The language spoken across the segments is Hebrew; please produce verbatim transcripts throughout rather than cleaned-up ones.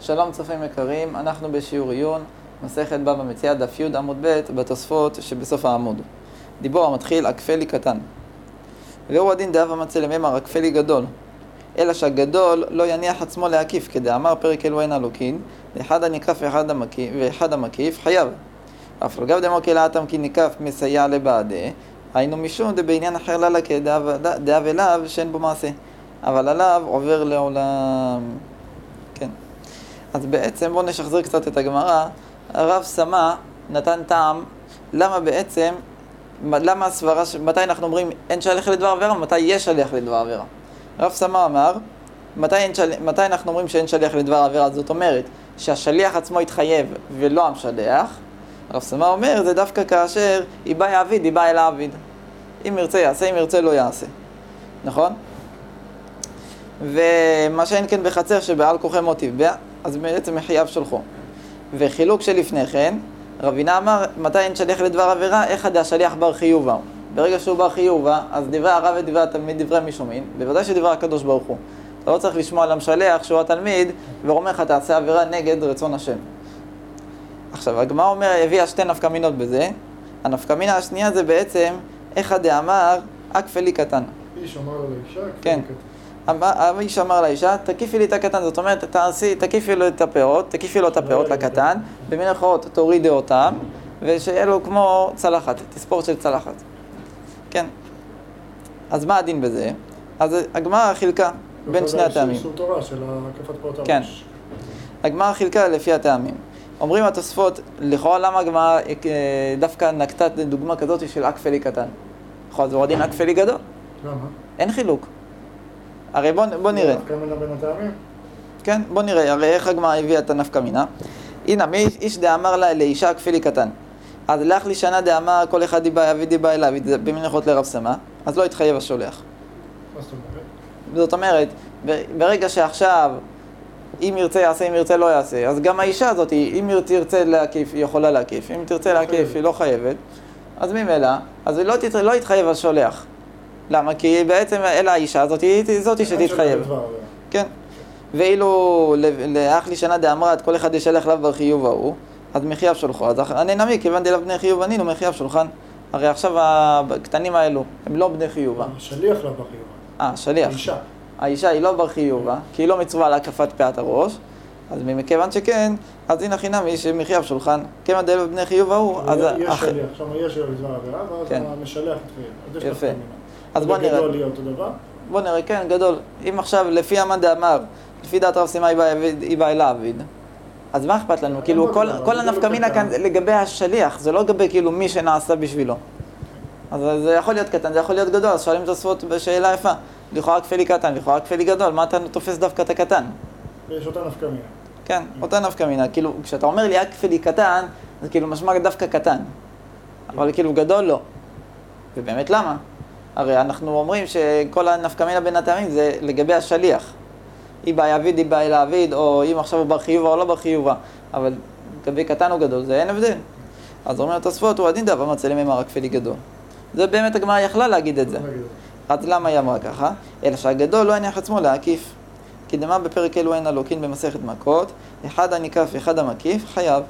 שלום צופים יקרים, אנחנו בשיעור עיון, מסכת בבא מציעא דף י' עמוד ב' בתוספות שבסוף העמוד. דיבור המתחיל, אקפלי קטן. והוא הדין דהווה מצא למימר אקפלי גדול, אלא שהגדול לא יניח עצמו להקיף, כדאמר פרק אלוהין אלוקין, לאחד הניקף ואחד המקיף, ואחד המקיף חייב. אף לא גב דאמר כלאתם כי ניקף מסייע לבעדה, היינו משום דבעניין אחר ללה כדאב אליו שאין בו מעשה, אבל עליו עובר לעולם. כן. אז בעצם בואו נשחזר קצת את הגמרא. הרב סמא נתן טעם למה בעצם, למה הסברה, מתי אנחנו אומרים אין שליח לדבר עבירה, מתי יש שליח לדבר עבירה. הרב סמא אמר, מתי, של... מתי אנחנו אומרים שאין שליח לדבר עבירה, זאת אומרת שהשליח עצמו יתחייב ולא המשלח. הרב סמא אומר, זה דווקא כאשר איבא יעביד, איבא אל העביד. אם ירצה יעשה, אם ירצה לא יעשה. נכון? ומה שאין כן בחצר שבעל כוחי מוטיב בה, אז בעצם מחייב שלחו. וחילוק שלפני כן, רבינה אמר, מתי אין שליח לדבר עבירה, איך עד השליח בר חיובה. ברגע שהוא בר חיובה, אז דברי הרב ודברי התלמיד דברי משומעים, בוודאי שדבר הקדוש ברוך הוא. אתה לא צריך לשמוע על המשלח שהוא התלמיד, ואומר לך, תעשה עבירה נגד רצון השם. עכשיו, הגמרא אומר, הביאה שתי נפקמינות בזה. הנפקמינה השנייה זה בעצם, איך דאמר, אקפלי קטן. איש אמר לו לאישה, אקפלי כן. קטן. האיש אמר לאישה, תקיפי לי את הקטן, זאת אומרת, תעשי, תקיפי לו את הפירות, תקיפי לו את הפירות לקטן, במירכאות תורידי אותם, ושיהיה לו כמו צלחת, תספורת של צלחת. כן. אז מה הדין בזה? אז הגמרא חילקה בין שני הטעמים. איסור תורה של הקפת פירות הראש. כן. הגמרא חילקה לפי הטעמים. אומרים התוספות, לכאורה למה הגמרא דווקא נקטה דוגמה כזאת של אקפלי קטן? נכון, זה הדין אקפלי גדול. למה? אין חילוק. הרי בוא, בוא נראה. נפקא מינה בין הטעמים? כן, בוא נראה. הרי איך הגמרא הביאה את הנפקא מינה? הנה, מי איש דאמר לה לאישה אקפלי קטן. אז לך לי שנה דאמר כל אחד דיבה יביא דיבה אליו, במנחות לרב סמא, אז לא יתחייב השולח. מה זאת אומרת? זאת אומרת, ברגע שעכשיו, אם ירצה יעשה, אם ירצה לא יעשה, אז גם האישה הזאת, אם ירצה להקיף, היא יכולה להקיף. אם תרצה להקיף, היא לא חייבת. אז ממילא, אז היא לא, תת... לא יתחייב השולח. למה? כי בעצם אלה האישה הזאת, היא זאת שתתחייב. כן. ואילו לאח לי שנה דאמרת, כל אחד ישלח לאו בר חיוב ההוא, אז מחייב שולחו. אז אני נמי, כיוון דלאו בני חיוב ענינו, מחייב שולחן. הרי עכשיו הקטנים האלו, הם לא בני חיובה. השליח לאו בר חיובה. אה, שליח. האישה. האישה היא לא בר חיובה, כי היא לא מצווה על הקפת פאת הראש. אז מכיוון שכן, אז הנה חינמי שמחייב שולחן. כיוון דלאו בני חיוב ההוא, אז... יש שליח, עכשיו יש שליח לדבר עבירה, ואז המשלח יתחייב. יפה. אז בוא נראה. גדול יהיה אותו דבר? בוא נראה, כן, גדול. אם עכשיו, לפי המאן דאמר, לפי דעת רב סמא היא באה אל העביד, אז מה אכפת לנו? כאילו, כל הנפקא מינה כאן לגבי השליח, זה לא לגבי כאילו מי שנעשה בשבילו. אז זה יכול להיות קטן, זה יכול להיות גדול, אז שואלים תוספות בשאלה יפה. לכאורה אקפלי קטן, לכאורה אקפלי גדול, מה אתה תופס דווקא את הקטן? ויש אותה נפקא מינה. כן, אותה נפקא מינה. כאילו, כשאתה אומר לי אקפלי קטן, זה כאילו משמע דווקא קטן. אבל כאילו גדול לא. ובאמת למה? הרי אנחנו אומרים שכל הנפקא מינה בין הטעמים זה לגבי השליח. היא באה יעביד, היא באה אל העביד, או אם עכשיו הוא בר חיובה או לא בר חיובה. אבל לגבי קטן או גדול, זה אין הבדל. אז אומר התוספות, הוא הדין דהווה מצא למימר אקפלי גדול. זה באמת הגמרא יכלה להגיד את זה. אז למה היא אמרה ככה? אלא שהגדול לא יניח עצמו להקיף. כי דמה בפרק אלוהין אלוקין במסכת מכות, אחד הניקף ואחד המקיף חייב.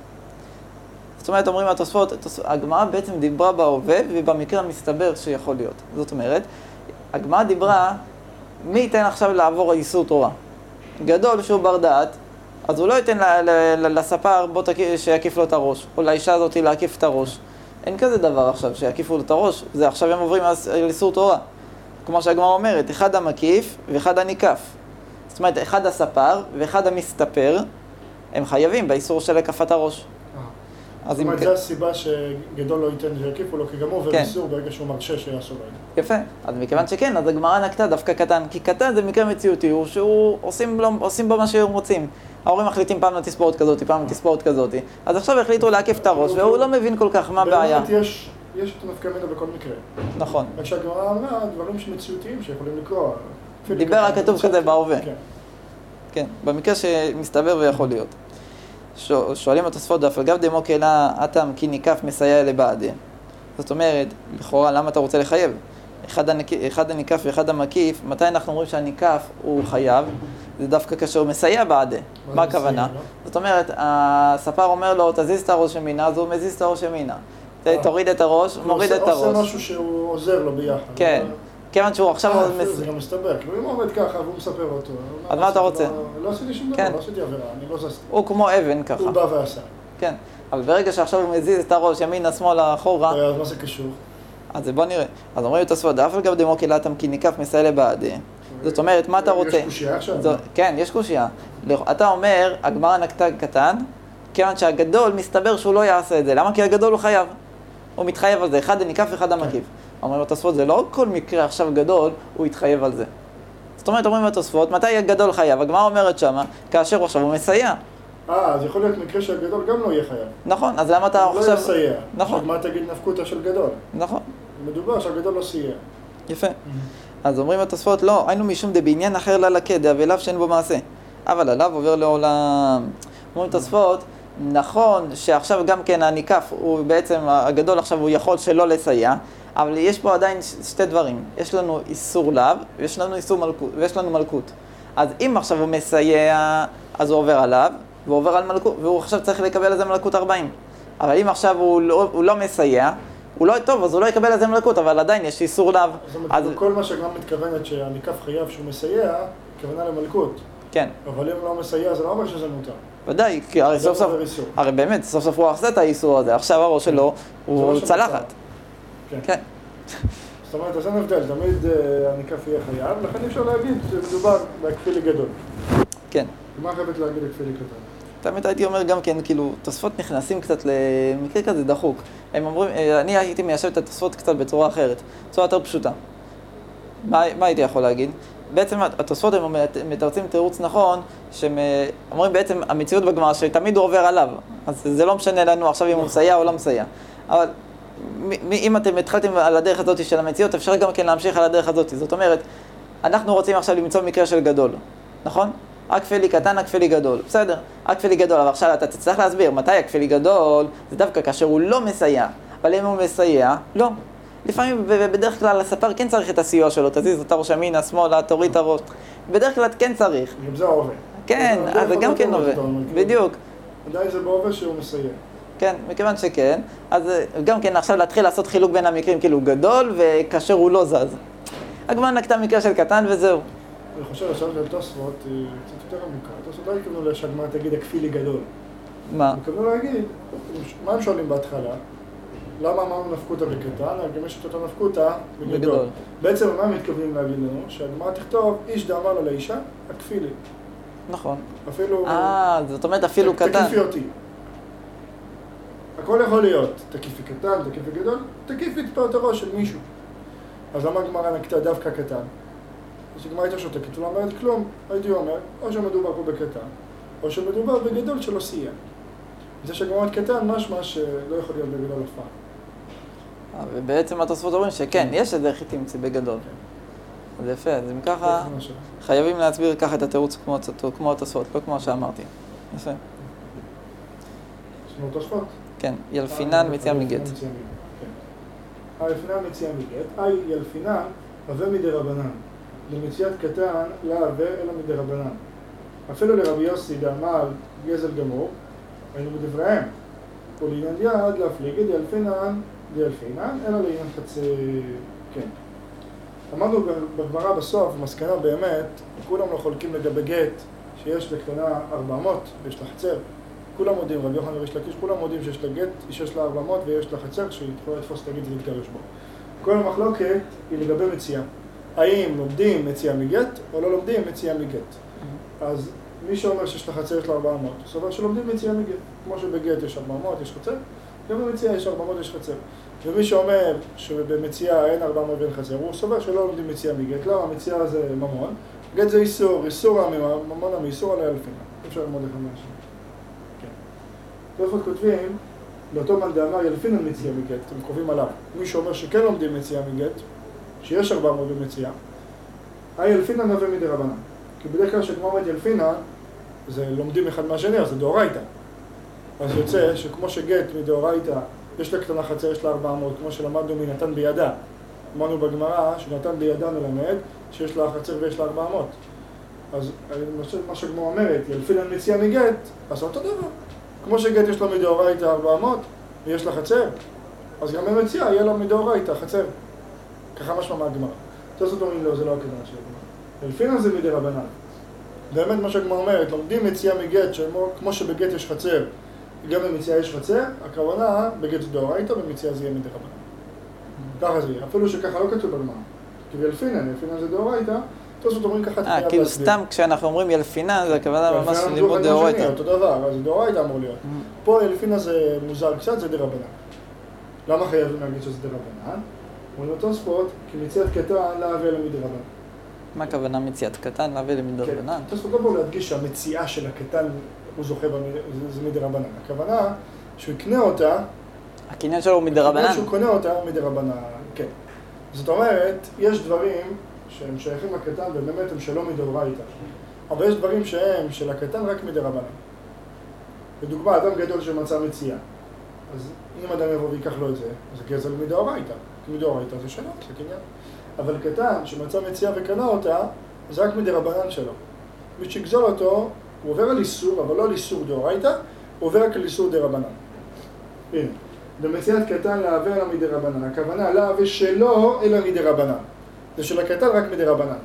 זאת אומרת, אומרים התוספות, הגמרא בעצם דיברה בהווה ובמקרה המסתבר שיכול להיות. זאת אומרת, הגמרא דיברה, מי ייתן עכשיו לעבור איסור תורה? גדול שהוא בר דעת, אז הוא לא ייתן לספר בוא שיקיף לו את הראש, או לאישה הזאת להקיף את הראש. אין כזה דבר עכשיו שיקיפו לו את הראש, זה עכשיו הם עוברים על איסור תורה. כמו שהגמרא אומרת, אחד המקיף ואחד הניקף. זאת אומרת, אחד הספר ואחד המסתפר, הם חייבים באיסור של הקפת הראש. זאת אומרת, זו הסיבה שגדול לא ייתן שיקיפו לו, כי גם הוא עובר איסור ברגע שהוא מרשה שיעשו בהם. יפה. אז מכיוון שכן, אז הגמרא נקטה דווקא קטן, כי קטן זה מקרה מציאותי, הוא שהוא עושים בו מה שהם רוצים. ההורים מחליטים פעם לתספורת כזאת, פעם לתספורת כזאת. אז עכשיו החליטו להקיף את הראש, והוא לא מבין כל כך מה הבעיה. באמת יש את הנפקא מינה בכל מקרה. נכון. רק שהגמרא אמרה דברים שמציאותיים שיכולים לקרוא. דיבר הכתוב כזה בהווה. כן, במקרה שמסתבר ויכול להיות. שואלים התוספות דף, אגב דמו כאלה אתם כי ניקף מסייע לבעדה. זאת אומרת, לכאורה, למה אתה רוצה לחייב? אחד, הנק... אחד הניקף ואחד המקיף, מתי אנחנו אומרים שהניקף הוא חייב? זה דווקא כאשר הוא מסייע בעדה. מה הכוונה? זאת אומרת, הספר אומר לו, תזיז את הראש ימינה, אז הוא מזיז את הראש ימינה. תוריד את הראש, מוריד את הראש. עושה משהו שהוא עוזר לו ביחד. כן. כיוון שהוא עכשיו... זה גם מסתבר, כאילו אם הוא עומד ככה והוא מספר אותו. אז מה אתה רוצה? לא עשיתי שום דבר, לא עשיתי עבירה, אני לא זזתי. הוא כמו אבן ככה. הוא בא ועשה. כן, אבל ברגע שעכשיו הוא מזיז את הראש ימינה, שמאלה, אחורה... אז מה זה קשור? אז בוא נראה. אז אומרים את הספרד, אף על גב דמו קהילתם כי ניקף מסייע לבעדה. זאת אומרת, מה אתה רוצה? יש קושייה עכשיו? כן, יש קושייה. אתה אומר, הגמרא נקטה קטן, כיוון שהגדול מסתבר שהוא לא יעשה את זה. למה? כי הגדול הוא חייב. הוא מתחייב על זה, אחד הניקף ואחד המקיף. אומרים התוספות, זה לא כל מקרה עכשיו גדול, הוא יתחייב על זה. זאת אומרת, אומרים התוספות, מתי הגדול חייב? הגמרא אומרת שמה, כאשר הוא עכשיו הוא מסייע. אה, אז יכול להיות מקרה שהגדול גם לא יהיה חייב. נכון, אז למה אתה עכשיו... הוא לא יסייע. נכון. מה תגיד נפקותא של גדול? נכון. מדובר שהגדול לא סייע. יפה. אז אומרים התוספות, לא, היינו משום דבעניין אחר ללקה, דאבליו שאין בו מעשה. אבל עליו עובר לעולם. אומרים התוספות, נכון שעכשיו גם כן הניקף, הוא בעצם, הגדול עכשיו הוא יכול שלא לסייע, אבל יש פה עדיין שתי דברים. יש לנו איסור לאו, ויש לנו איסור מלכות, ויש לנו מלכות. אז אם עכשיו הוא מסייע, אז הוא עובר עליו, והוא עובר על מלכות, והוא עכשיו צריך לקבל על זה מלכות ארבעים. אבל אם עכשיו הוא לא, הוא לא מסייע, הוא לא טוב, אז הוא לא יקבל על זה מלכות, אבל עדיין יש איסור לאו. זאת אומרת, אז... כל מה שגם מתכוונת שהניקף חייב שהוא מסייע, כוונה למלכות. כן. אבל אם לא מסייע, זה לא אומר שזה מותר. ודאי, כי הרי סוף סוף, הרי באמת, סוף סוף הוא עושה את האיסור הזה, עכשיו הראש שלו הוא צלחת. כן. כן. זאת אומרת, אז אין הבדל, תמיד הניקף יהיה חייב, לכן אפשר להגיד שמדובר בהכפילי גדול. כן. מה חייבת להגיד הכפילי קטן? תמיד הייתי אומר גם כן, כאילו, תוספות נכנסים קצת למקרה כזה דחוק. הם אומרים, אני הייתי מיישב את התוספות קצת בצורה אחרת, בצורה יותר פשוטה. מה, מה הייתי יכול להגיד? בעצם התוספות הם מתרצים תירוץ נכון, שהם אומרים בעצם המציאות בגמרא שתמיד הוא עובר עליו. אז זה לא משנה לנו עכשיו אם הוא מסייע או לא מסייע. אבל אם אתם התחלתם על הדרך הזאת של המציאות, אפשר גם כן להמשיך על הדרך הזאת. זאת אומרת, אנחנו רוצים עכשיו למצוא מקרה של גדול, נכון? הכפלי קטן, הכפלי גדול. בסדר, הכפלי גדול, אבל עכשיו אתה תצטרך להסביר מתי הכפלי גדול, זה דווקא כאשר הוא לא מסייע. אבל אם הוא מסייע, לא. לפעמים, בדרך כלל, הספר כן צריך את הסיוע שלו, תזיז את הראש ימינה, שמאלה, תוריד את הראש. בדרך כלל כן צריך. גם זה עובד. כן, אז זה גם כן עובד. בדיוק. עדיין זה בעובד שהוא מסייע. כן, מכיוון שכן, אז גם כן עכשיו להתחיל לעשות חילוק בין המקרים, כאילו גדול וכאשר הוא לא זז. הגמרא נקטה מקרה של קטן וזהו. אני חושב עכשיו של תוספות, קצת יותר עמוקה. תוספות לא התכוונו שהגמרא תגיד הכפילי גדול. מה? התכוונו להגיד, מה הם שואלים בהתחלה? למה אמרנו נפקותא בקטן? גם יש את אותו נפקותא בגדול. בעצם מה הם מתכוונים להגיד לנו? שהגמרא תכתוב, איש דאמר לו לאישה, הכפילי. נכון. אפילו... אה, זאת אומרת אפילו קטן. תקיפי אותי. הכל יכול להיות. תקיפי קטן, תקיפי גדול, תקיפי את פאות הראש של מישהו. אז למה הגמרא נקטה דווקא קטן? אז הגמרא הייתה שותקת, לא אומרת כלום. הייתי אומר, או שמדובר פה בקטן, או שמדובר בגדול שלא סייע. זה שהגמרא קטן, משמע שלא יכול להיות בגדול אף פעם. ובעצם התוספות אומרים שכן, יש איזה איך תמצא בגדול. אז יפה, אז אם ככה, חייבים להסביר ככה את התירוץ כמו התוספות, לא כמו שאמרתי. יפה. יש לנו תוספות? כן, ילפינן מציאה מגט. ילפינן מציאה מגט, אי ילפינן הווה מדרבנן. למציאת קטן לא הווה אלא מדרבנן. אפילו לרבי יוסי דאמר גזל גמור, היינו בדבריהם. ולעניין יד להפליגת ילפינן ילפינן, אלא לעניין חצי... כן. אמרנו בגמרא בסוף, מסקנה באמת, כולם לא חולקים לגבי גט, שיש לקטנה ארבע מאות ויש לה חצר. כולם מודים, רבי יוחנן וריש לקיש, כולם מודים שיש לה גט, שיש לה ארבע מאות ויש לה חצר, שהיא יכולה לתפוס את הגט ולהתגרש בו. כל המחלוקת היא לגבי מציאה. האם לומדים מציאה מגט, או לא לומדים מציאה מגט. אז מי שאומר שיש לה חצר יש לה ארבע מאות, הוא סובר שלומדים מציאה מגט. כמו שבגט יש ארבע מאות, יש חצר, גם במציאה יש ארבע מאות, יש חצר. ומי שאומר שבמציאה אין ארבע מאות ואין חצר, הוא סובר שלא לומדים מציאה מגט. לא, המציאה זה ממון. גט זה איסור, איסור הממון המאיסור עליה אלפינה. אפשר ללמוד לך משהו. תוספות כותבים, לאותו מאן דאמר ילפינן מציאה מגט, אתם קובעים עליו. מי שאומר שכן לומדים מציאה מגט, שיש ארבע מאות במציאה, הילפינן הווה מדרבנן. כי בדרך כלל שכמו אומרת ילפינן, זה לומדים אחד מהשני, אז זה דאורייתא. אז יוצא שכמו שגט מדאורייתא, יש לה קטנה חצר, יש לה ארבע מאות, כמו שלמדנו מנתן בידה. אמרנו בגמרא שנתן בידה מלמד, שיש לה חצר ויש לה ארבע מאות. אז מה שהגמרא אומרת, ילפינן מציאה מגט, אז אותו דבר. כמו שגט יש לו מדאורייתא ארבע מאות, ויש לה חצר, אז גם במציאה יהיה לו מדאורייתא חצר. ככה משמע מהגמרא. תוספות אומרים לו, זה לא הכוונה של הגמרא. ילפינן זה מדרבנן. באמת מה שהגמרא אומרת, לומדים מציאה מגט, כמו שבגט יש חצר, גם במציאה יש חצר, הכוונה בגט זה דאורייתא, במציאה זה יהיה מדרבנן. ככה זה יהיה, אפילו שככה לא כתוב בגמרא. כי ילפינן, ילפינן זה דאורייתא, תוספות אומרים ככה אה, כאילו סתם כשאנחנו אומרים ילפינן, זה הכוונה ממש לימוד דאורייתא. אותו דבר, אז דאורייתא אמור להיות. פה ילפינן זה מוזר קצת, זה דרבנן. למה חייבים להגיד שזה דרבנן? אומרים תוספות, כי מציאת קטן להביא אלא מדרבנן. מה הכוונה מציאת קטן להביא אלא מדרבנן? תוספות לא בואו להדגיש שהמציאה של הקטן הוא זוכה, זה מדרבנן. הכוונה שהוא יקנה אותה, הקניין שלו הוא מדרבנן? שהוא קונה אותה מדרבנן, כן. זאת אומרת, יש דברים שהם שייכים לקטן ובאמת הם שלא מדאורייתא. אבל יש דברים שהם של הקטן רק מדרבנן. לדוגמה, אדם גדול שמצא מציאה. אז אם אדם יבוא ויקח לו את זה, זה גזל מדאורייתא. כי מדאורייתא זה שלו, זה קניין. אבל קטן שמצא מציאה וקנה אותה, זה רק מדרבנן שלו. מי שיגזול אותו, הוא עובר על איסור, אבל לא על איסור דאורייתא, הוא עובר רק על איסור דרבנן. הנה, במציאת קטן להעביר אלא מדרבנן. הכוונה להעביר שלו אלא מדרבנן. זה של הקטן רק מדרבנן.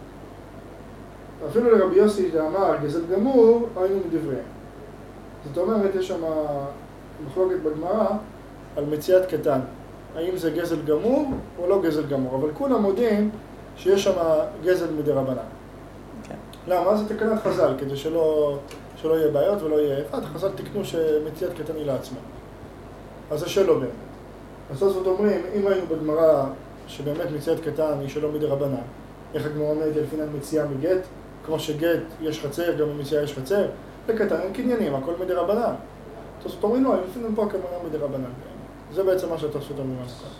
אפילו לרבי יוסי שאמר גזל גמור, היינו מדבריהם. זאת אומרת, יש שם מחלוקת בגמרא על מציאת קטן. האם זה גזל גמור או לא גזל גמור, אבל כולם מודים שיש שם גזל מדרבנן. כן. למה? זה תקנת חז"ל, כדי שלא, שלא יהיה בעיות ולא יהיה איפה. חז"ל תקנו שמציאת קטן היא לעצמה. אז זה שלא באמת. אז זאת אומרים, אם היינו בגמרא שבאמת מציאת קטן היא שלא מדרבנן, איך הגמרא אומרת ילפינן מציאה מגט? כמו שגט יש חצר, גם במציאה יש חצר, לקטן אין קניינים, הכל מדרבנן. זאת אומרים, לא, ילפינן פה הכוונה מדרבנן. זה בעצם מה שהתוספות אומרים על זה.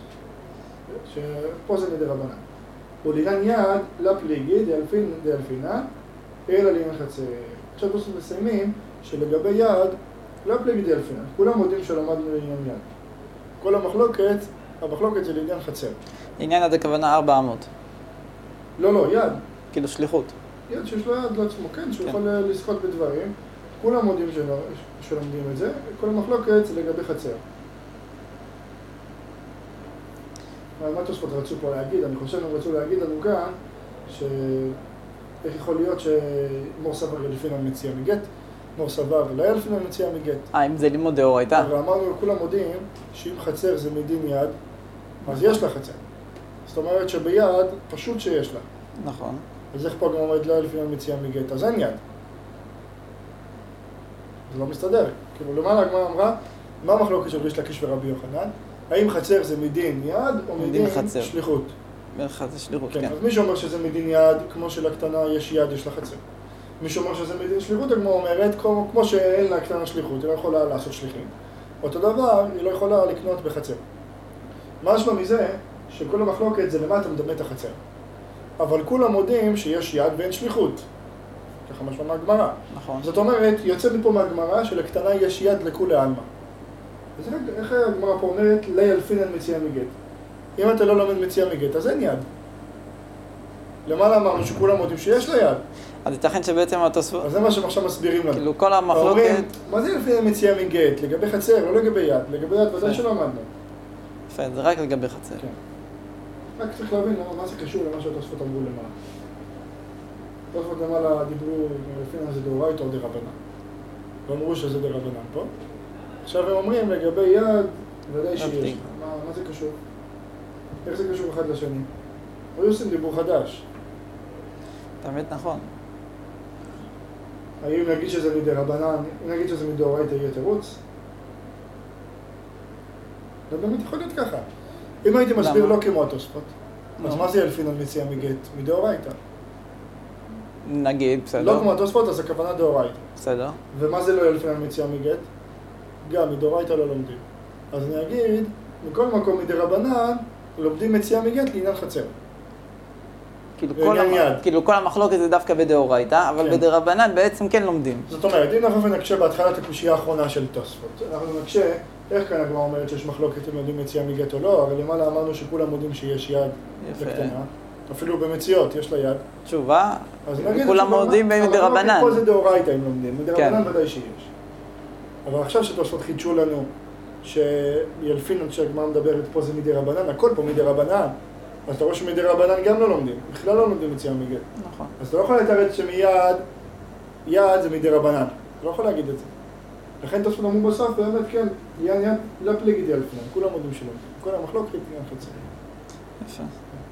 שפה זה מדרבנן. ולעניין יד, לא פליגי, דילפין דילפינן, אלא לעניין חצר. עכשיו תוספות מסיימים שלגבי יד, לא פליגי דילפינן. כולם מודים שלמדנו לעניין יד. כל המחלוקת, המחלוקת זה לעניין חצר. עניין עד הכוונה ארבע אמות. לא, לא, יד. כאילו שליחות. יד שיש לו יד לעצמו, כן, שהוא יכול לשחות בדברים. כולם מודים שלומדים את זה. כל המחלוקת זה לגבי חצר. מה תוספות רצו פה להגיד? אני חושב שהם רצו להגיד לנו כאן שאיך יכול להיות שמור סבר ילפינן מציאה מגט, מור סבר לא ילפינן מציאה מגט. אה, אם זה לימוד דאורייתא? ואמרנו, כולם מודים שאם חצר זה מדין יד, אז יש לה חצר. זאת אומרת שביד פשוט שיש לה. נכון. אז איך פה גם אומרת לא ילפינן מציאה מגט? אז אין יד. זה לא מסתדר. כאילו, למעלה הגמרא אמרה, מה המחלוקת של ריש לקיש ורבי יוחנן? האם חצר זה מדין יד או מדין שליחות? מדין חצר שליחות, כן. אז מי שאומר שזה מדין יד, כמו שלקטנה יש יד, יש לה חצר. מי שאומר שזה מדין שליחות, הגמרא אומרת, כמו שאין לה קטנה שליחות, היא לא יכולה לעשות שליחים. אותו דבר, היא לא יכולה לקנות בחצר. מה משמע מזה? שכל המחלוקת זה למה אתה מדמה את החצר. אבל כולם מודים שיש יד ואין שליחות. ככה משמע מהגמרא. נכון. זאת אומרת, יוצא מפה מהגמרא שלקטנה יש יד לכולי עלמא. אז איך הגמרא פה אומרת, לא ילפינן מציאה מגט? אם אתה לא לומד מציאה מגט, אז אין יד. למעלה אמרנו שכולם מודים שיש לה יד. אז ייתכן שבעצם התוספות... אז זה מה שהם עכשיו מסבירים לנו. כאילו כל המחלוקת... אומרים, מה זה ילפינן מציאה מגט? לגבי חצר, לא לגבי יד. לגבי יד ודאי שלא עמדנו. יפה, זה רק לגבי חצר. כן. רק צריך להבין מה זה קשור למה שהתוספות אמרו למעלה. התוספות למעלה דיברו, ילפינן זה דאורייתא או דרבנן. ואמרו שזה דרבנן פה. עכשיו הם אומרים לגבי יד, ודאי שיש. מה, מה זה קשור? איך זה קשור אחד לשני? היו עושים דיבור חדש. תמיד נכון. האם נגיד שזה מדרבנן, אם נגיד שזה מדאורייתא יהיה תירוץ? זה באמת יכול להיות ככה. אם הייתי מסביר לא כמו התוספות, אז מה זה ילפינן מציאה מגט? מדאורייתא. נגיד, בסדר. לא כמו התוספות, אז הכוונה דאורייתא. בסדר. ומה זה לא ילפינן מציאה מגט? גם מדאורייתא לא לומדים. אז אני אגיד, מכל מקום מדרבנן, לומדים מציאה מגט לעניין חצר. כאילו כל, המ... כאילו כל המחלוקת זה דווקא בדאורייתא, אבל כן. בדרבנן בעצם כן לומדים. זאת אומרת, אם אנחנו נקשה בהתחלת הקושייה האחרונה של תוספות, אנחנו נקשה, איך כאן הגמרא אומרת שיש מחלוקת אם יודעים מציאה מגט או לא, אבל למעלה אמרנו שכולם יודעים שיש יד לקטנה. אפילו במציאות, יש לה יד. תשובה, אז נגיד כולם מודים מדרבנן. פה זה דאורייתא אם לומדים, מדרבנן כן. ודאי שיש. אבל עכשיו שתוספות חידשו לנו, שילפינו כשהגמרא מדברת פה זה מדרבנן, הכל פה מדרבנן. אז אתה רואה שמדרבנן גם לא לומדים, בכלל לא לומדים יציאה מגט. נכון. אז אתה לא יכול לתרץ שמיד, יד זה מדרבנן. אתה לא יכול להגיד את זה. לכן תוספות אמרו בסוף, באמת כן, יד יד לא פליגית ילפינן, כולם מודים שלא. כל המחלוקת עניין חצי. יפה.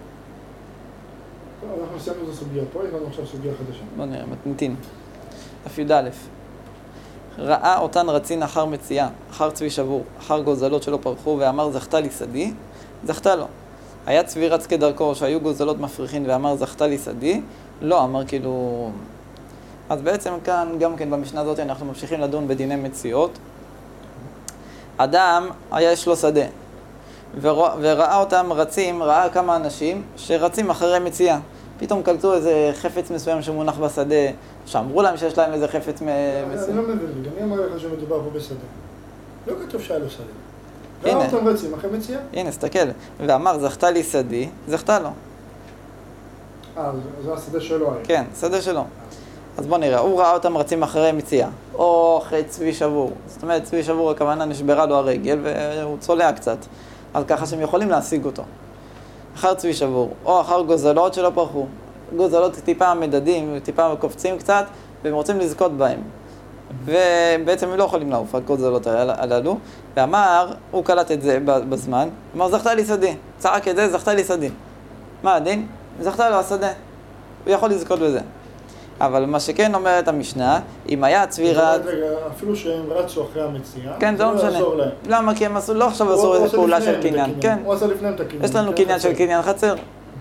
טוב, אנחנו סיימנו את הסוגיה פה, יש לנו עכשיו סוגיה חדשה. בוא נראה, מתנתין. דף י"א. ראה אותן רצין אחר מציאה, אחר צבי שבור, אחר גוזלות שלא פרחו, ואמר זכתה לי שדי, זכתה לו. היה צבי רץ כדרכו, שהיו גוזלות מפריחין, ואמר זכתה לי שדי, לא, אמר כאילו... אז בעצם כאן, גם כן במשנה הזאת, אנחנו ממשיכים לדון בדיני מציאות. אדם, היה יש לו שדה, ורא, וראה אותם רצים, ראה כמה אנשים שרצים אחרי מציאה. פתאום קלטו איזה חפץ מסוים שמונח בשדה, שאמרו להם שיש להם איזה חפץ מסוים. אני לא מבין, אני אומר לך שמדובר פה בשדה. לא כתוב שהיה לו שדה. ראה הנה. אותם רצים אחרי מציאה? הנה, סתכל. ואמר, זכתה לי שדי, זכתה לו. אה, זה השדה שלו היה. כן, שדה שלו. אז בוא נראה, הוא ראה אותם רצים אחרי מציאה, או אחרי צבי שבור. זאת אומרת, צבי שבור הכוונה נשברה לו הרגל והוא צולע קצת. אז ככה שהם יכולים להשיג אותו. אחר צבי שבור, או אחר גוזלות שלא פרחו. גוזלות טיפה מדדים, טיפה קופצים קצת, והם רוצים לזכות בהם. ובעצם הם לא יכולים לעוף, הגוזלות הללו. ואמר, הוא קלט את זה בזמן, אמר, זכתה לי שדי. צעק את זה, זכתה לי שדי. מה הדין? זכתה לו השדה. הוא יכול לזכות בזה. אבל מה שכן אומרת המשנה, אם היה צבי רץ... אפילו שהם רצו אחרי המציאה, כן, זה לא משנה. למה? כי הם עשו, לא עכשיו עשו איזו פעולה של קניין. כן. הוא עשה לפניהם את הקניין. יש לנו קניין של קניין חצר.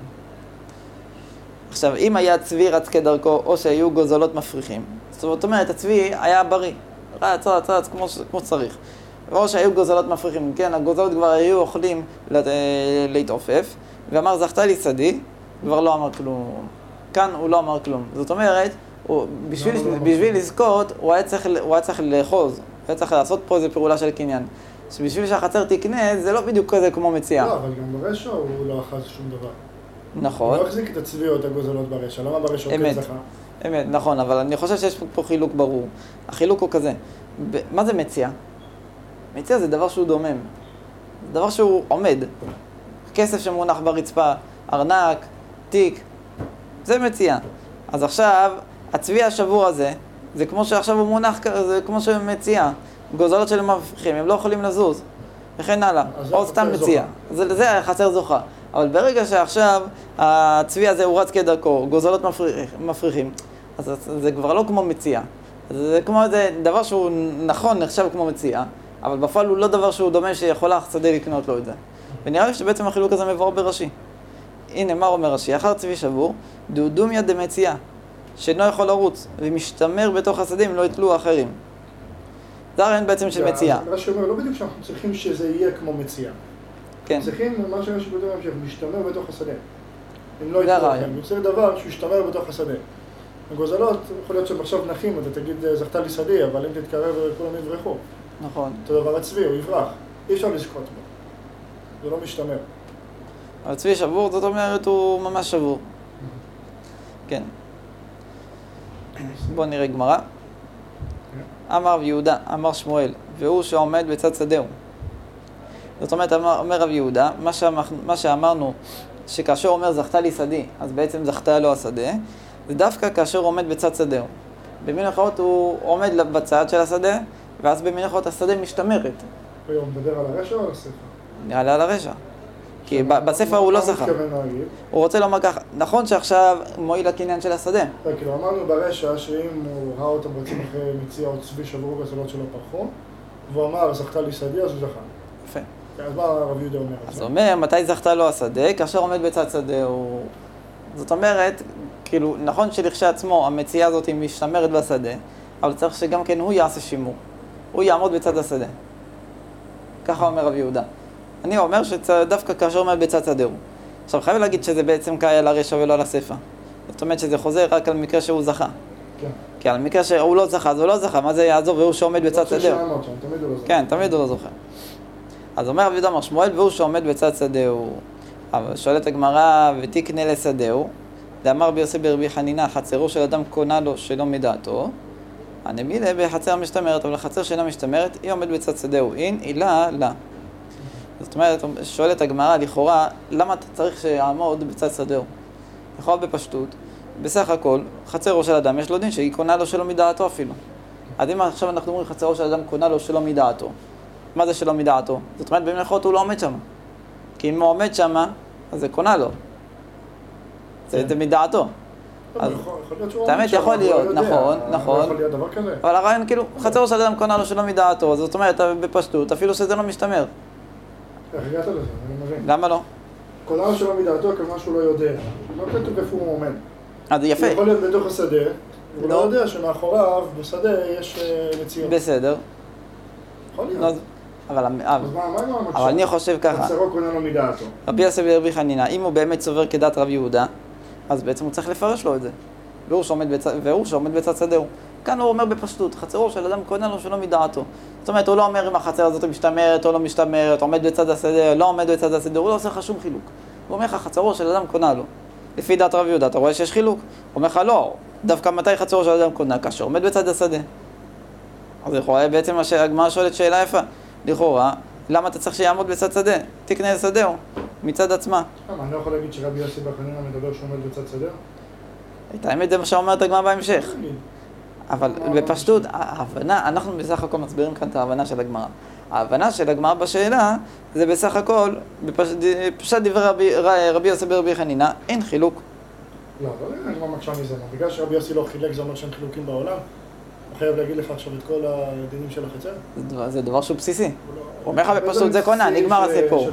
עכשיו, אם היה צבי רץ כדרכו, או שהיו גוזלות מפריחים, זאת אומרת, הצבי היה בריא. רץ, רץ, רץ, כמו שצריך. או שהיו גוזלות מפריחים, כן, הגוזלות כבר היו אוכלים להתעופף, ואמר, זכתה לי שדי, כבר לא אמר כלום. כאן הוא לא אמר כלום. זאת אומרת, הוא, בשביל, לא, לא, לא בשביל לא לזכות, הוא היה, צריך, הוא היה צריך לאחוז, הוא היה צריך לעשות פה איזו פעולה של קניין. שבשביל שהחצר תקנה, זה לא בדיוק כזה כמו מציאה. לא, אבל גם ברשע הוא לא אחז שום דבר. נכון. הוא לא החזיק את הצבי או את הגוזלות ברשע, למה ברשע הוא כן זכה? אמת, נכון, אבל אני חושב שיש פה חילוק ברור. החילוק הוא כזה. ב- מה זה מציאה? מציאה זה דבר שהוא דומם. זה דבר שהוא עומד. כסף שמונח ברצפה, ארנק, תיק. זה מציאה. אז עכשיו, הצבי השבור הזה, זה כמו שעכשיו הוא מונח, זה כמו שמציאה. גוזלות של מפריחים, הם לא יכולים לזוז. וכן הלאה. או סתם מציאה. זה, זה החצר זוכה. אבל ברגע שעכשיו הצבי הזה הוא רץ כדרכו, גוזלות מפריח, מפריחים, אז זה כבר לא כמו מציאה. זה כמו איזה דבר שהוא נכון, נחשב כמו מציאה, אבל בפועל הוא לא דבר שהוא דומה שיכול השדה לקנות לו את זה. ונראה לי שבעצם החילוק הזה מבואר ברש"י. הנה, מה אומר רש"י? אחר צבי שבור, דודומיה דמציאה, שאינו יכול לרוץ, ומשתמר בתוך השדה אם לא יתלו אחרים. זה הרעיון בעצם של מציאה. רש"י אומר, לא בדיוק שאנחנו צריכים שזה יהיה כמו מציאה. כן. צריכים, מה שרש"י כותב להמשיך, משתמר בתוך השדה. אם לא יתלו אחרים. הוא צריך דבר שהוא ישתמר בתוך השדה. הגוזלות, יכול להיות שהם עכשיו נחים, אתה תגיד, זכתה לי שדי, אבל אם תתקרב כולם יברחו. נכון. אותו דבר הצבי, הוא יברח. אי אפשר לזכות בו. זה לא משתמר. אבל צבי שבור, זאת אומרת, הוא ממש שבור. כן. בוא נראה גמרא. אמר רב יהודה, אמר שמואל, והוא שעומד בצד שדהו. זאת אומרת, אמר, אומר רב יהודה, מה, שאמר, מה שאמרנו, שכאשר אומר זכתה לי שדי, אז בעצם זכתה לו השדה, זה דווקא כאשר הוא עומד בצד שדהו. במנחות הוא עומד בצד של השדה, ואז במנחות השדה משתמרת. הוא מדבר על הרשע או על הספר? נראה לי על הרשע. כי בספר הוא לא זכה. הוא רוצה לומר ככה, נכון שעכשיו מועיל הקניין של השדה. כאילו אמרנו ברשע שאם הוא ראה אותם רצים אחרי מציאה או צבי שברו גזלות שלא פרחו, והוא אמר זכתה לי שדה, אז הוא זכה. יפה. אז מה הרב יהודה אומר? אז הוא אומר, מתי זכתה לו השדה? כאשר עומד בצד שדה הוא... זאת אומרת, כאילו, נכון שלכשעצמו המציאה הזאת היא משתמרת בשדה, אבל צריך שגם כן הוא יעשה שימור. הוא יעמוד בצד השדה. ככה אומר רב יהודה. אני אומר שדווקא כאשר עומד בצד שדהו. עכשיו, חייב להגיד שזה בעצם קאי על הרשע ולא על הספר. זאת אומרת שזה חוזר רק על מקרה שהוא זכה. כן. כי על מקרה שהוא לא זכה, אז הוא לא זכה. מה זה יעזור? והוא שעומד בצד שדהו. תמיד הוא לא זכה. כן, תמיד הוא לא זוכר. אז אומר רב יהודה אמר שמואל, והוא שעומד בצד שדהו. אבל שואלת הגמרא, ותקנה לשדהו, דאמר רבי יוסי ברבי חנינא, חצרו של אדם קונה לו שלא מדעתו, הנמילה בחצר המשתמרת, אבל החצר שאינה משתמרת, היא עומד בצד שדהו, אין, אילה, לה. זאת אומרת, שואלת הגמרא, לכאורה, למה אתה צריך שיעמוד בצד שדהו? לכאורה בפשטות, בסך הכל, חצרו של אדם, יש לו דין שהיא קונה לו שלא מדעתו אפילו. אז אם עכשיו אנחנו אומרים חצרו של אדם קונה לו שלא מדעתו, מה זה שלא מדעתו? זאת אומרת, במלאכות הוא לא עומד שם. כי אם הוא עומד שם, אז זה קונה לו. זה מדעתו. האמת יכול להיות, נכון, נכון. יכול להיות דבר כזה. אבל הרעיון כאילו, חצרו של אדם קונה לו שלא מדעתו, זאת אומרת, בפשטות, אפילו שזה לא משתמר. איך הגעת לזה? אני מבין. למה לא? קונה לו שלא מדעתו כמה שהוא לא יודע. לא כתוב איפה הוא עומד. אז יפה. הוא יכול להיות בתוך השדה, הוא לא יודע שמאחוריו, בשדה, יש מציאות. בסדר. יכול להיות. אבל אבל אני חושב ככה. חצרו קונה לו מדעתו. רבי יוסי ברבי חנינא, אם הוא באמת סובר כדת רב יהודה, אז בעצם הוא צריך לפרש לו את זה. והוא שעומד בצד, והוא שעומד בצד שדהו. כאן הוא אומר בפשטות, חצרו של אדם קונה לו שלא מדעתו. זאת אומרת, הוא לא אומר אם החצר הזאת משתמרת או לא משתמרת, עומד בצד השדה, לא עומד בצד השדה, הוא לא עושה לך שום חילוק. הוא אומר לך, חצרו של אדם קונה לו. לפי דת רב יהודה, אתה רואה שיש חילוק? הוא אומר לך, לא, דווקא מתי חצרו של אדם קונה? כאשר עומד בצד השדה. אז לכאורה בעצם הגמרא שואלת שאלה יפה. לכאורה, למה אתה צריך שיעמוד בצד שדה? תקנה לשדהו, מצד עצמה. אני לא יכול להגיד שרבי יוסי בר חנינא מדבר שעומד בצד שדהו? את האמת זה מה שאומרת הגמרא בהמשך. אבל בפשטות, ההבנה, אנחנו בסך הכל מסבירים כאן את ההבנה של הגמרא. ההבנה של הגמרא בשאלה, זה בסך הכל, בפשט דברי רבי יוסי ברבי חנינא, אין חילוק. לא, לא, אני לא מקשה מזה. בגלל שרבי יוסי לא חילק, זה אומר שאין חילוקים בעולם. הוא חייב להגיד לך עכשיו את כל הדינים של החצר? זה דבר שהוא בסיסי. הוא אומר לך בפשטות זה קונה, נגמר הסיפור.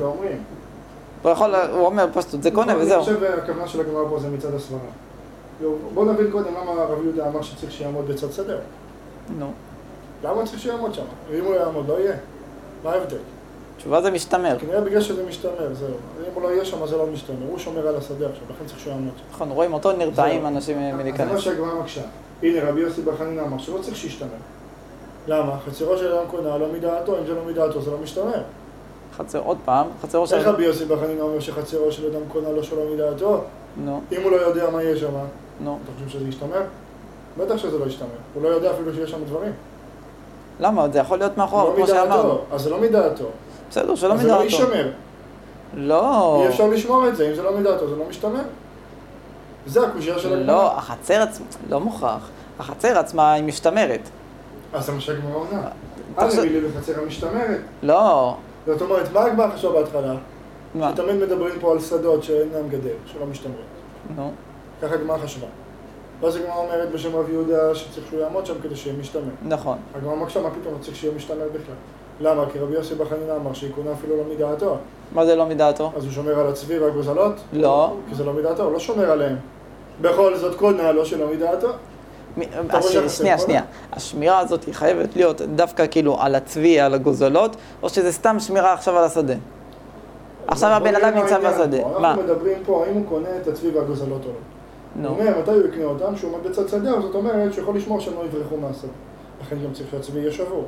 הוא אומר בפשטות זה קונה וזהו. אני חושב שהכוונה של הגמרא פה זה מצד הסברה. בוא נבין קודם למה רבי יהודה אמר שצריך שיעמוד בצד שדהו. נו. למה צריך שיעמוד שם? ואם הוא יעמוד, לא יהיה. מה ההבדל? תשובה זה משתמר. כנראה בגלל שזה משתמר, זהו. אם הוא לא יהיה שם, זה לא משתמר. הוא שומר על השדה עכשיו, לכן צריך שיעמוד שם. נכון, רואים אותו נרתעים אנשים מלהיכנס. זה מה שהגמרא מקשה. הנה, רבי יוסי בר חנינא אמר שלא צריך שישתמר. למה? חצרו של אדם קונה לא מדעתו, אם זה לא מדעתו, זה לא משתמר. חצר, עוד פעם, חצרו של... איך רבי יוסי בר חנינא אומר שחצרו של אדם קונה לא שלא מדעתו? נו. אם הוא לא יודע מה יש שם, נו. אתה חושב שזה ישתמר? בטח שזה לא ישתמר. הוא לא יודע אפילו שיש שם דברים. למה? זה יכול להיות מאחור, כמו שאמרנו. אז זה לא מדעתו. בסדר, שלא מדעתו. אז זה לא יישמר. לא. אי אפשר לשמור את זה, אם זה לא מדעתו, זה לא משתמר. זה הקושייה של הגמרא. לא, החצר עצמה, לא מוכרח. החצר עצמה היא משתמרת. אז זה מה שהגמרא עונה. אל נביא לי בחצר המשתמרת. לא. זאת אומרת, מה הגמרא חשבה בהתחלה? מה? שתמיד מדברים פה על שדות שאין להם גדר, שלא משתמרות. נו. ככה הגמרא חשבה. ואז הגמרא אומרת בשם רב יהודה שצריך שהוא יעמוד שם כדי שיהיה משתמר. נכון. הגמרא מקשה, מה פתאום צריך שיהיה משתמר בכלל? למה? כי רבי יוסי בר חנינא אמר שהיא קונה אפילו לא מדעתו. מה זה לא מדעתו? אז הוא שומר על הצבי והגוזלות? לא. כי זה לא מדעתו, הוא לא שומר עליהם. בכל זאת קונה לא שלא מדעתו. שנייה, שנייה. השמירה הזאת היא חייבת להיות דווקא כאילו על הצבי, על הגוזלות, או שזה סתם שמירה עכשיו על השדה? עכשיו הבן אדם נמצא בשדה. מה? אנחנו מדברים פה האם הוא קונה את הצבי והגוזלות או לא. הוא אומר, מתי הוא יקנה אותם? שהוא עומד בצד שדה, זאת אומרת שהוא יכול לשמור שהם לא יברחו מהשדה. לכן גם צריך שהצבי יהיה שבור.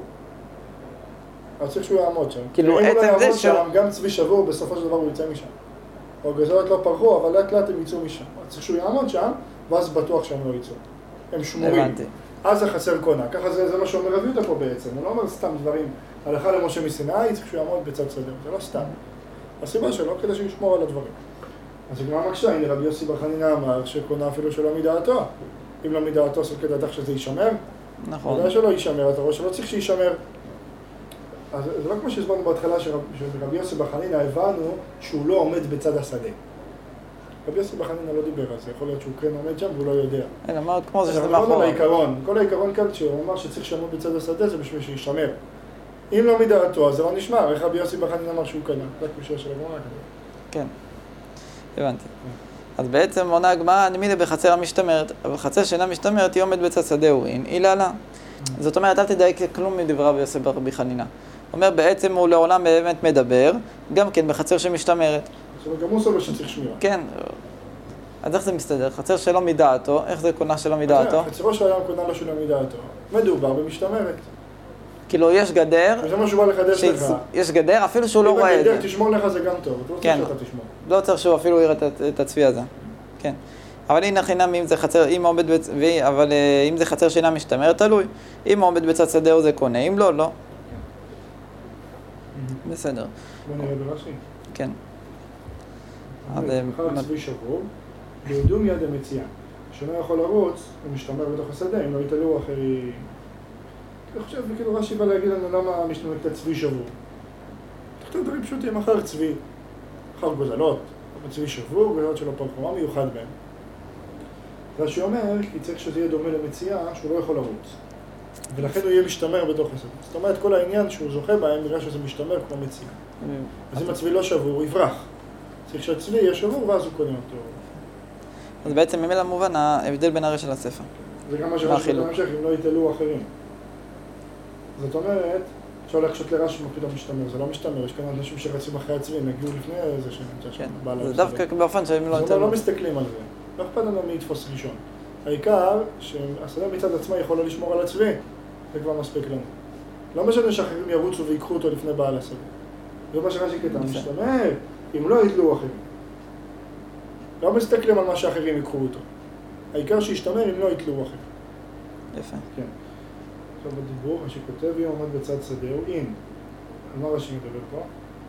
אז צריך שהוא יעמוד שם. כאילו עצם זה שהוא... גם צבי שבור, בסופו של דבר הוא יצא משם. הגוזלות לא פרחו, אבל לאט לאט הם יצאו משם. אז צריך שהוא יעמוד שם, ואז בטוח שהם לא יצאו. הם שמורים. הבנתי. אז החצר קונה. ככה זה, זה מה שאומר רבי יהודה פה בעצם. הוא לא אומר סתם דברים. הלכה למשה מסיני, צריך שהוא יעמוד בצד שדה. זה לא סתם. הסיבה שלו כדי שישמור על הדברים. אז הגמרא מקשה, הנה רבי יוסי בר חנינא אמר שקונה אפילו שלא מדעתו. אם לא מדעתו, אז כדעתך שזה יישמר? נכון. כדאי שלא יישמר, אתה רואה שלא צריך שישמר. אז זה לא כמו שהסברנו בהתחלה שרבי יוסי בר חנינא הבנו שהוא לא עומד בצד השדה. רבי יוסי בר חנינא לא דיבר על זה, יכול להיות שהוא כן עומד שם והוא לא יודע. אין, אמרת כמו זה שזה מאחורה. מאחורה. העיקרון, כל העיקרון כאן שהוא אמר שצריך שיעמוד בצד השדה זה בשביל שישמר. אם לא מדעתו, אז זה לא נשמר. איך רבי יוסי בר חנינא אמר שהוא קנה? זה הקושייה של הגמרא כזה. כן, הבנתי. אז בעצם עונה הגמרא, נמילה בחצר המשתמרת, אבל חצר שאינה משתמרת היא עומד בצד שדהו, אין, היא לעלה. זאת אומרת, אל תדייק כלום מדבריו רבי יוסי ברבי חנינא. אומר, בעצם הוא לעולם באמת מדבר, גם כן בחצר שמשתמרת. זאת אומרת, גם הוא סובר שצריך שמירה. כן. אז איך זה מסתדר? חצר שלא מדעתו, איך זה קונה שלא מדעתו? חצרו של אדם קונה לו שלא מדעתו. מדובר במשתמרת. כאילו יש גדר, וזה מה שהוא בא לחדש לך. יש גדר, אפילו שהוא לא רואה את זה. אם הגדר תשמור לך זה גם טוב, אתה לא צריך שאתה תשמור. לא צריך שהוא אפילו יראה את הצבי הזה. כן. אבל הנה חינם אם זה חצר, אם עומד בצ... אבל אם זה חצר שאינה משתמרת, תלוי. אם עומד בצד שדהו זה קונה, אם לא, לא. בסדר. בוא נראה ברש"י. כן. אחר צבי שבור, בידום יד המציאה. שאינו יכול לרוץ, הוא משתמר בתוך השדה, אם לא יתעלו אחרי... אני חושב, כאילו רש"י בא להגיד לנו למה משתמר את הצבי שבור. תכתוב דברים פשוטים, אחר צבי, אחר גוזלות, צבי שבור, גוזלות שלו פרחומה מיוחד בהם. רש"י אומר, כי צריך שזה יהיה דומה למציאה, שהוא לא יכול לרוץ. ולכן הוא יהיה משתמר בתוך השדה. זאת אומרת, כל העניין שהוא זוכה בהם, נראה שזה משתמר כמו מציאה. אז אם הצבי לא שבור, הוא יברח. צריך שהצבי יהיה שבור, ואז הוא קונה אותו. אז בעצם ממילא מובן ההבדל בין הרש"י לספר. זה גם מה שרש"י בהמשך, אם לא יתעלו אחרים. זאת אומרת, אפשר להקשות לרש"י מה פתאום משתמר, זה לא משתמר, יש כאן אנשים שרצים אחרי הצבי, הם הגיעו לפני איזה שנמצא שם. זה דווקא באופן שהם לא יתעלו. זאת אומרת, לא מסתכלים על זה. לא אכפת לנו מי יתפוס ראשון. העיקר שהשדה מצד עצמה יכול לשמור על הצבי, זה כבר מספיק לנו. לא משנה שאחרים ירוצו ויקחו אותו לפני בעל השדה. זה מה שרש"י כתב, משתמר, אם לא יתלו אחרים. לא מסתכלים על מה שאחרים יקחו אותו. העיקר שישתמר אם לא יתלו אחרים. יפה. כן. עכשיו בדיבור, רש"י כותב, אם עומד בצד שדהו, אם. על מה רש"י מדבר פה?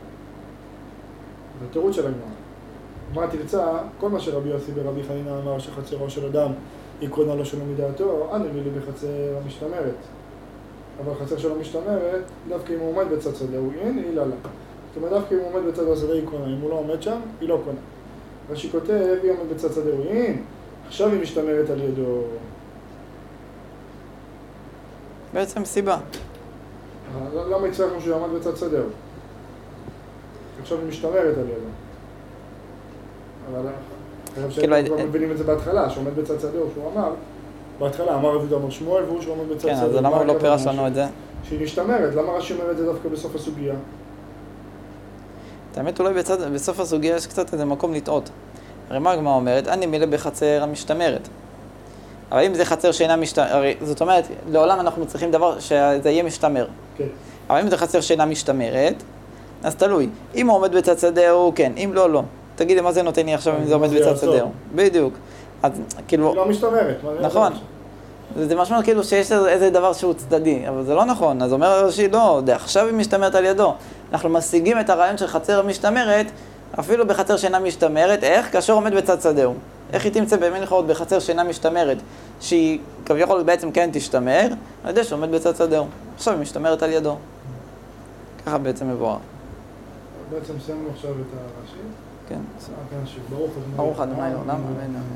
זה התירוץ של הגמרא. מה תרצה, כל מה שרבי יוסי ברבי חנינא אמר שחצרו של אדם היא קונה לו שלא מדעתו, אני מילי בחצר המשתמרת. אבל חצר שלא משתמרת, דווקא אם הוא עומד בצד שדהו, אין, היא לא לה. זאת אומרת, דווקא אם הוא עומד בצד השדה היא קונה, אם הוא לא עומד שם, היא לא קונה. רש"י כותב, היא עומד בצד שדהו, אין, עכשיו היא משתמרת על ידו. בעצם סיבה. למה הצלחנו שהוא עמד בצד שדהו? עכשיו היא משתמרת על ידו. אבל אני חושב שאנחנו כבר מבינים את זה בהתחלה, שעומד בצד שדהו, שהוא אמר, בהתחלה אמר רבי אמר שמואל והוא שעומד בצד שדהו. כן, אז למה הוא לא פירש לנו את זה? שהיא משתמרת, למה רש"י אומר את זה דווקא בסוף הסוגיה? האמת אולי בצד, בסוף הסוגיה יש קצת איזה מקום לטעות. הרי מה הגמרא אומרת? אני מילה בחצר המשתמרת. אבל אם זה חצר שאינה משתמרת, הרי זאת אומרת, לעולם אנחנו צריכים דבר שזה יהיה משתמר. כן. אבל אם זה חצר שאינה משתמרת, אז תלוי. אם הוא עומד בצד שדהו, כן, אם לא, לא. תגיד לי, מה זה נותן לי עכשיו אם זה עומד בצד שדהו? בדיוק. אז כאילו... היא לא משתמרת. נכון. זה משמעות כאילו שיש איזה דבר שהוא צדדי, אבל זה לא נכון. אז אומר רש"י, לא, עכשיו היא משתמרת על ידו. אנחנו משיגים את הרעיון של חצר משתמרת, אפילו בחצר שאינה משתמרת, איך? כאשר עומד בצד שדהו. איך היא תמצא במירכאות בחצר שאינה משתמרת, שהיא כביכול בעצם כן תשתמר, על ידי שעומד בצד שדהו. עכשיו היא משתמרת על ידו. ככה בעצם מבואר. בעצם סיימנו עכשיו את הרש"י. כן. ברוך ה' לעולם, אמן.